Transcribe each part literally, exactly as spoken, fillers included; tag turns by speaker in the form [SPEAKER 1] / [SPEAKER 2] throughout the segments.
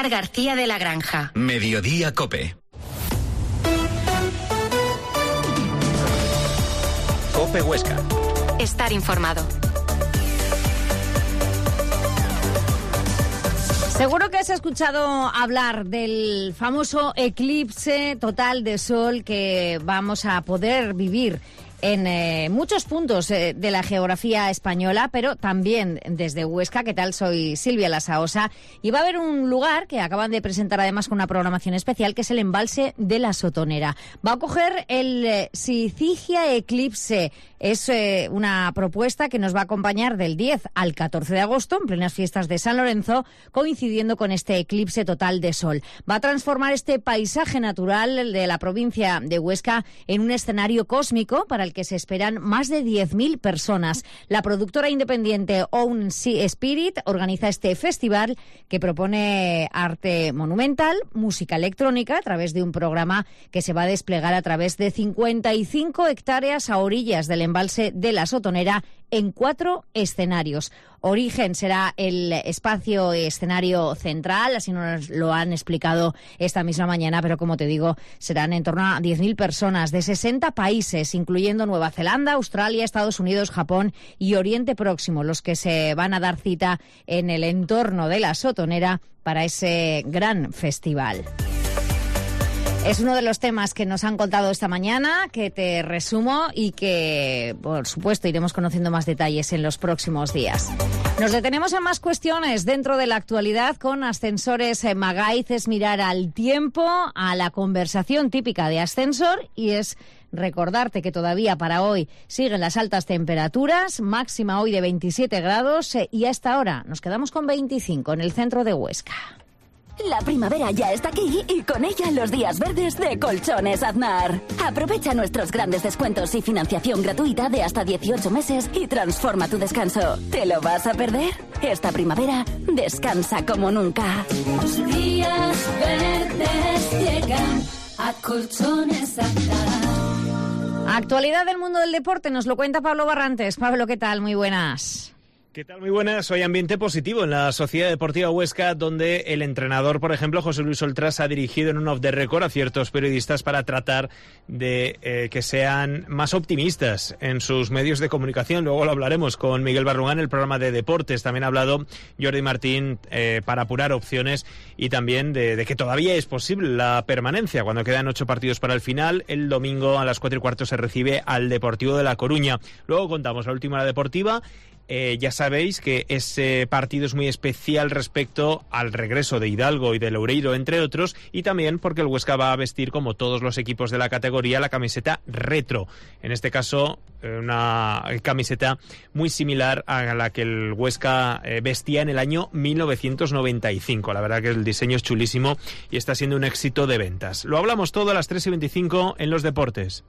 [SPEAKER 1] Pilar García de la Granja.
[SPEAKER 2] Mediodía Cope. Cope Huesca.
[SPEAKER 1] Estar informado.
[SPEAKER 3] Seguro que has escuchado hablar del famoso eclipse total de sol que vamos a poder vivir en eh, muchos puntos eh, de la geografía española, pero también desde Huesca. ¿Qué tal? Soy Silvia Lasaosa y va a haber un lugar que acaban de presentar además con una programación especial, que es el embalse de la Sotonera. Va a coger el eh, Syzygia Eclipse. Es eh, una propuesta que nos va a acompañar del diez al catorce de agosto, en plenas fiestas de San Lorenzo, coincidiendo con este eclipse total de sol. Va a transformar este paisaje natural de la provincia de Huesca en un escenario cósmico para el que se esperan más de diez mil personas. La productora independiente Own Sea Spirit organiza este festival que propone arte monumental, música electrónica, a través de un programa que se va a desplegar a través de cincuenta y cinco hectáreas a orillas del embalse de la Sotonera en cuatro escenarios. Origen será el espacio escenario central, así nos lo han explicado esta misma mañana, pero como te digo, serán en torno a diez mil personas de sesenta países, incluyendo Nueva Zelanda, Australia, Estados Unidos, Japón y Oriente Próximo, los que se van a dar cita en el entorno de la Sotonera para ese gran festival. Es uno de los temas que nos han contado esta mañana, que te resumo y que, por supuesto, iremos conociendo más detalles en los próximos días. Nos detenemos en más cuestiones dentro de la actualidad con Ascensores Magaiz. Es mirar al tiempo, a la conversación típica de ascensor, y es recordarte que todavía para hoy siguen las altas temperaturas, máxima hoy de veintisiete grados, y a esta hora nos quedamos con veinticinco en el centro de Huesca.
[SPEAKER 4] La primavera ya está aquí y con ella los días verdes de Colchones Aznar. Aprovecha nuestros grandes descuentos y financiación gratuita de hasta dieciocho meses y transforma tu descanso. ¿Te lo vas a perder? Esta primavera descansa como nunca.
[SPEAKER 5] Los días verdes llegan a Colchones Aznar.
[SPEAKER 3] Actualidad del mundo del deporte nos lo cuenta Pablo Barrantes. Pablo, ¿qué tal? Muy buenas.
[SPEAKER 6] ¿Qué tal? Muy buenas. Hoy ambiente positivo en la Sociedad Deportiva Huesca, donde el entrenador, por ejemplo, José Luis Oltras, ha dirigido en un off the record a ciertos periodistas para tratar de eh, que sean más optimistas en sus medios de comunicación. Luego lo hablaremos con Miguel Barrugán en el programa de deportes. También ha hablado Jordi Martín eh, para apurar opciones y también de, de que todavía es posible la permanencia cuando quedan ocho partidos para el final. El domingo a las cuatro y cuarto se recibe al Deportivo de La Coruña. Luego contamos la última hora deportiva. Eh, ya sabéis que ese partido es muy especial respecto al regreso de Hidalgo y de Loureiro, entre otros, y también porque el Huesca va a vestir, como todos los equipos de la categoría, la camiseta retro. En este caso, una camiseta muy similar a la que el Huesca eh, vestía en el año mil novecientos noventa y cinco. La verdad que el diseño es chulísimo y está siendo un éxito de ventas. Lo hablamos todo a las tres y veinticinco en los deportes.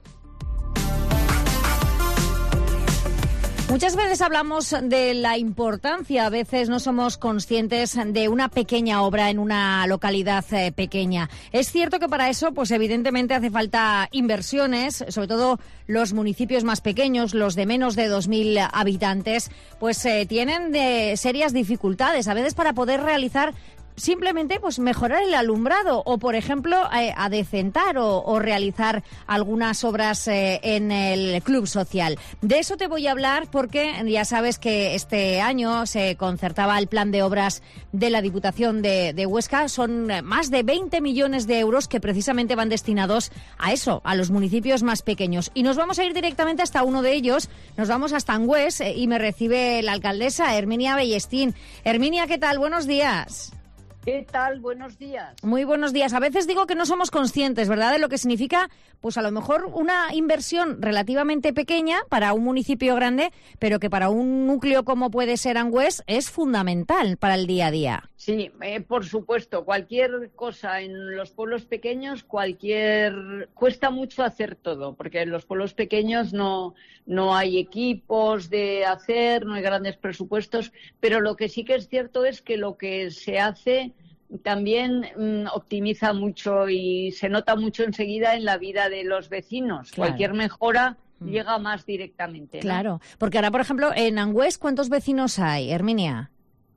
[SPEAKER 3] Muchas veces hablamos de la importancia, a veces no somos conscientes de una pequeña obra en una localidad eh, pequeña. Es cierto que para eso, pues evidentemente hace falta inversiones, sobre todo los municipios más pequeños, los de menos de dos mil habitantes, pues eh, tienen de serias dificultades, a veces para poder realizar simplemente pues mejorar el alumbrado o, por ejemplo, eh, adecentar o, o realizar algunas obras eh, en el club social. De eso te voy a hablar porque ya sabes que este año se concertaba el plan de obras de la Diputación de, de Huesca. Son más de veinte millones de euros que precisamente van destinados a eso, a los municipios más pequeños. Y nos vamos a ir directamente hasta uno de ellos. Nos vamos hasta Angüés eh, y me recibe la alcaldesa Herminia Bellestín. Herminia, ¿qué tal? Buenos días.
[SPEAKER 7] ¿Qué tal? Buenos días.
[SPEAKER 3] Muy buenos días. A veces digo que no somos conscientes, ¿verdad?, de lo que significa, pues a lo mejor una inversión relativamente pequeña para un municipio grande, pero que para un núcleo como puede ser Angüés es fundamental para el día a día.
[SPEAKER 7] Sí, eh, por supuesto. Cualquier cosa en los pueblos pequeños, cualquier cuesta mucho hacer todo, porque en los pueblos pequeños no, no hay equipos de hacer, no hay grandes presupuestos, pero lo que sí que es cierto es que lo que se hace también mmm, optimiza mucho y se nota mucho enseguida en la vida de los vecinos. Claro. Cualquier mejora mm. llega más directamente, ¿no?
[SPEAKER 3] Claro, porque ahora, por ejemplo, en Angüés, ¿cuántos vecinos hay, Herminia?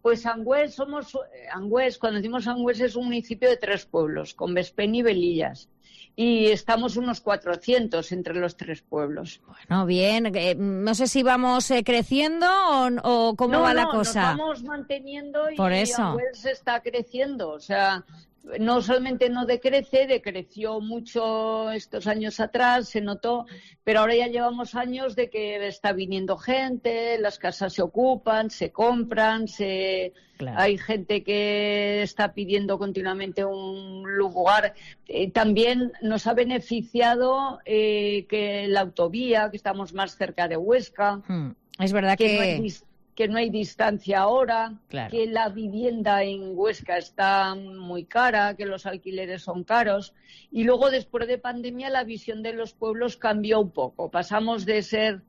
[SPEAKER 7] Pues Angüés somos, Angüés, cuando decimos Angüés es un municipio de tres pueblos, con Vespén y Velillas. Y estamos unos cuatrocientos entre los tres pueblos.
[SPEAKER 3] Bueno, bien. Eh, no sé si vamos eh, creciendo o, o cómo
[SPEAKER 7] no,
[SPEAKER 3] va la
[SPEAKER 7] no,
[SPEAKER 3] cosa.
[SPEAKER 7] Nos vamos manteniendo y
[SPEAKER 3] Por eso.
[SPEAKER 7] Angüés está creciendo. O sea, no solamente no decrece, decreció mucho estos años atrás, se notó, pero ahora ya llevamos años de que está viniendo gente, las casas se ocupan, se compran, se... Claro. Hay gente que está pidiendo continuamente un lugar. Eh, también nos ha beneficiado eh, que la autovía, que estamos más cerca de Huesca.
[SPEAKER 3] Hmm. Es verdad
[SPEAKER 7] que...
[SPEAKER 3] que...
[SPEAKER 7] No hay dis- que no hay distancia ahora,
[SPEAKER 3] claro.
[SPEAKER 7] que la vivienda en Huesca está muy cara, que los alquileres son caros. Y luego, después de pandemia, la visión de los pueblos cambió un poco. Pasamos de ser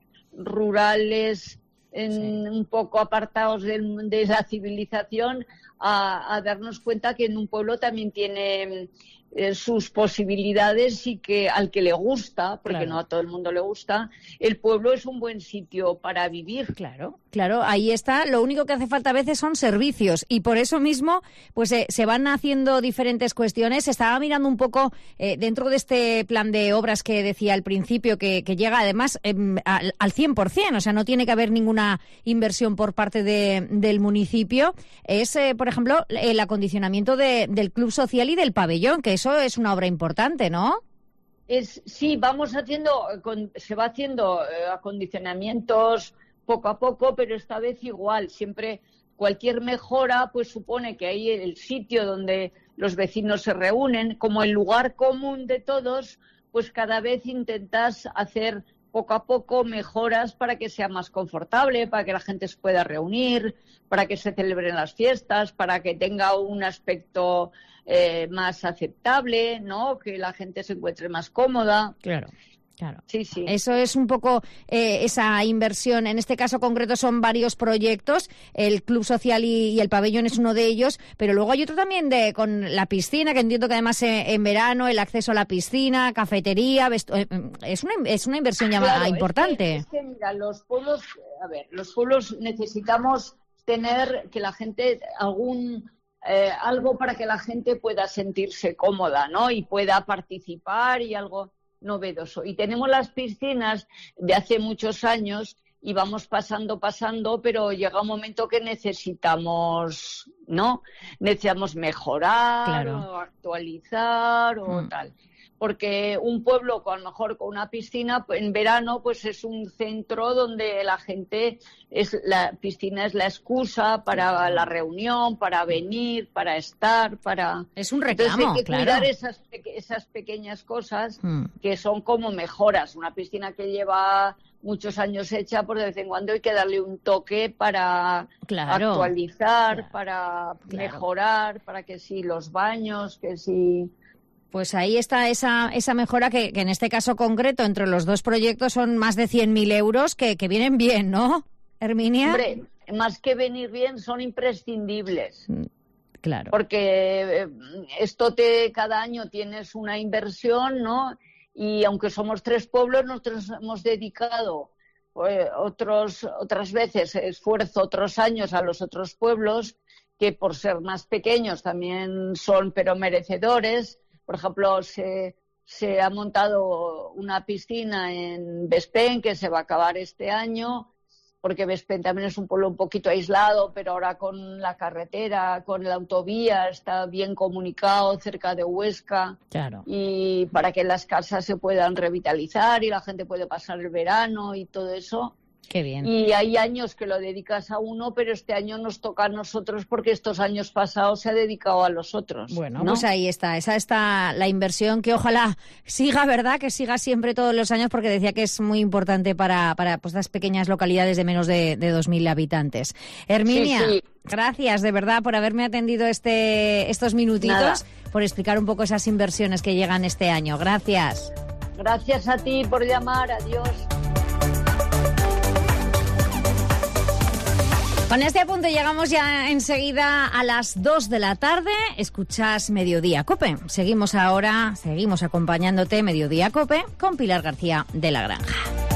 [SPEAKER 7] rurales, en, sí. un poco apartados de, de la civilización, a, a darnos cuenta que en un pueblo también tiene eh, sus posibilidades y que al que le gusta, porque claro. no a todo el mundo le gusta, el pueblo es un buen sitio para vivir.
[SPEAKER 3] Claro, claro, ahí está. Lo único que hace falta a veces son servicios y por eso mismo pues eh, se van haciendo diferentes cuestiones. Estaba mirando un poco eh, dentro de este plan de obras que decía al principio que, que llega además eh, al, al cien por ciento, o sea, no tiene que haber ninguna inversión por parte de, del municipio. Es, eh, por ejemplo, el acondicionamiento de, del club social y del pabellón, que eso es una obra importante, ¿no?
[SPEAKER 7] Es, sí, vamos haciendo, con, se va haciendo eh, acondicionamientos poco a poco, pero esta vez igual. Siempre cualquier mejora pues supone que ahí el sitio donde los vecinos se reúnen, como el lugar común de todos, pues cada vez intentas hacer poco a poco mejoras para que sea más confortable, para que la gente se pueda reunir, para que se celebren las fiestas, para que tenga un aspecto eh, más aceptable, ¿no? Que la gente se encuentre más cómoda.
[SPEAKER 3] Claro. Claro.
[SPEAKER 7] Sí, sí.
[SPEAKER 3] Eso es un poco eh, esa inversión. En este caso concreto son varios proyectos. El Club Social y, y el Pabellón es uno de ellos, pero luego hay otro también de con la piscina, que entiendo que además eh, en verano el acceso a la piscina, cafetería, vestu- eh, es una es una inversión ya
[SPEAKER 7] claro,
[SPEAKER 3] importante.
[SPEAKER 7] Es que, es que mira, los pueblos, a ver, los pueblos necesitamos tener que la gente algún eh, algo para que la gente pueda sentirse cómoda, ¿no? Y pueda participar y algo novedoso. Y tenemos las piscinas de hace muchos años y vamos pasando, pasando, pero llega un momento que necesitamos, ¿no? Necesitamos mejorar,
[SPEAKER 3] claro.
[SPEAKER 7] o actualizar o mm. tal. Porque un pueblo, con, a lo mejor con una piscina, en verano, pues es un centro donde la gente, es la piscina es la excusa para la reunión, para venir, para estar, para...
[SPEAKER 3] Es un reclamo,
[SPEAKER 7] Entonces hay que
[SPEAKER 3] claro.
[SPEAKER 7] cuidar esas, esas pequeñas cosas
[SPEAKER 3] mm.
[SPEAKER 7] que son como mejoras. Una piscina que lleva muchos años hecha, pues de vez en cuando hay que darle un toque para
[SPEAKER 3] claro.
[SPEAKER 7] actualizar,
[SPEAKER 3] claro.
[SPEAKER 7] para
[SPEAKER 3] claro.
[SPEAKER 7] mejorar, para que si los baños, que si...
[SPEAKER 3] Pues ahí está esa esa mejora que, que en este caso concreto entre los dos proyectos son más de cien mil euros que, que vienen bien, ¿no, Herminia?
[SPEAKER 7] Hombre, más que venir bien, son imprescindibles.
[SPEAKER 3] Claro.
[SPEAKER 7] Porque esto te cada año tienes una inversión, ¿no? Y aunque somos tres pueblos, nosotros hemos dedicado pues, otros otras veces esfuerzo, otros años a los otros pueblos que por ser más pequeños también son pero merecedores. Por ejemplo, se, se ha montado una piscina en Vespén que se va a acabar este año, porque Vespén también es un pueblo un poquito aislado, pero ahora con la carretera, con la autovía, está bien comunicado cerca de Huesca.
[SPEAKER 3] Claro.
[SPEAKER 7] Y para que las casas se puedan revitalizar y la gente puede pasar el verano y todo eso.
[SPEAKER 3] Qué bien.
[SPEAKER 7] Y hay años que lo dedicas a uno, pero este año nos toca a nosotros porque estos años pasados se ha dedicado a los otros.
[SPEAKER 3] Bueno,
[SPEAKER 7] ¿no?
[SPEAKER 3] Pues ahí está, esa está la inversión que ojalá siga, ¿verdad? Que siga siempre todos los años, porque decía que es muy importante para, para pues, las pequeñas localidades de menos de, de dos mil habitantes. Herminia, sí, sí. Gracias de verdad por haberme atendido este estos minutitos, Nada. por explicar un poco esas inversiones que llegan este año. Gracias.
[SPEAKER 7] Gracias a ti por llamar. Adiós.
[SPEAKER 3] Con este apunte llegamos ya enseguida a las dos de la tarde. Escuchas Mediodía Cope. Seguimos ahora, seguimos acompañándote Mediodía Cope con Pilar García de la Granja.